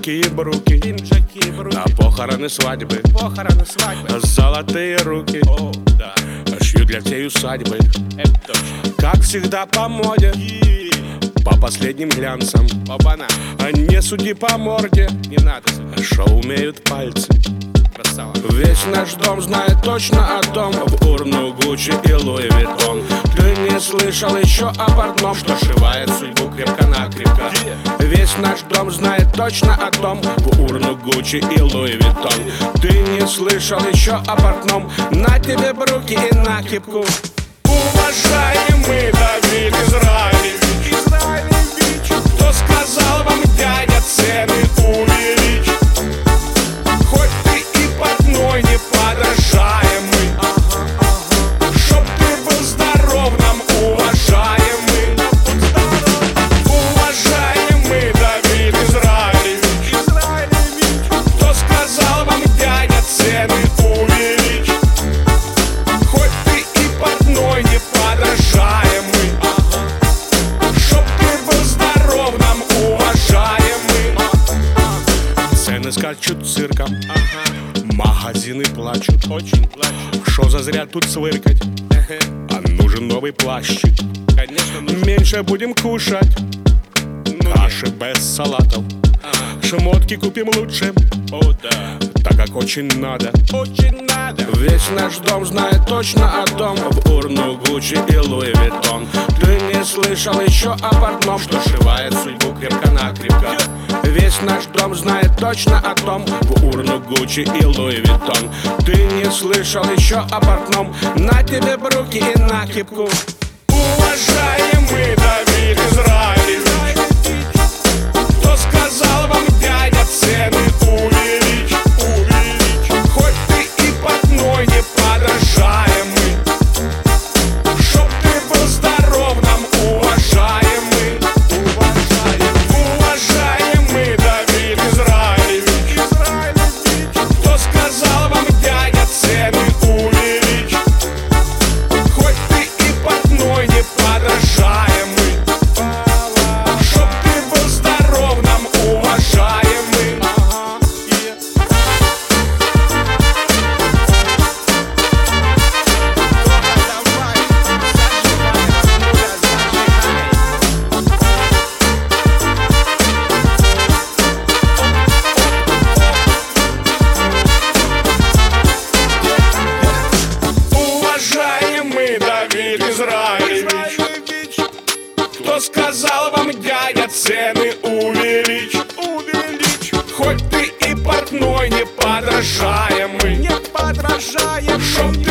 пинжаки и бруки, на похороны свадьбы, золотые руки. Шью для всей усадьбы, как всегда по моде, по последним глянцам. А не суди по морде, что умеют пальцы. Весь наш дом знает точно о том, в урну Гуччи и Луи Виттон. Ты не слышал еще о портном, что сшивает судьбу крепко-накрепко. Весь наш дом знает точно о том, в урну Гуччи и Луи Виттон. Ты не слышал еще о портном, на тебе бруки и накипку. Уважаемый Давид Израилевич, кто сказал вам, дядя, цены увеличь? Хоть ты и портной неподражаемый, чтоб ты был здоров нам, уважаемый. Уважаемый Давид Израилевич, кто сказал вам, дядя, цены увеличь? Хоть ты и портной неподражаемый, чтоб ты был здоров нам, уважаемый. Цены скачут цирком, магазины плачут, очень плачут. Шо зазря тут свыркать? А нужен новый плащик. Конечно, меньше будем кушать, каши без салатов. Шмотки купим лучше, так как очень надо. Весь наш дом знает точно о том, в урну Гуччи и Луи Виттон. Ты не слышал еще о портном, что сшивает судьбу крепко-накрепко. Весь наш дом знает точно о том, в урну Гуччи и Луи Виттон. Ты не слышал еще о портном, на тебе бруки и накипку. Уважаемый Давид Израилевич, кто сказал вам, дядя, цены увеличь? Хоть ты и портной неподражаемый, чтоб ты был здоров нам, уважаемый. Уважаемый Давид Израилевич, кто сказал вам, дядя, цены увеличь? Хоть ты и портной неподражаемый, чтоб ты был здоров нам, уважаемый. Уважаемый Давид Израилевич, кто сказал вам, дядя, цены увеличь? Хоть ты и портной неподражаемый, чтоб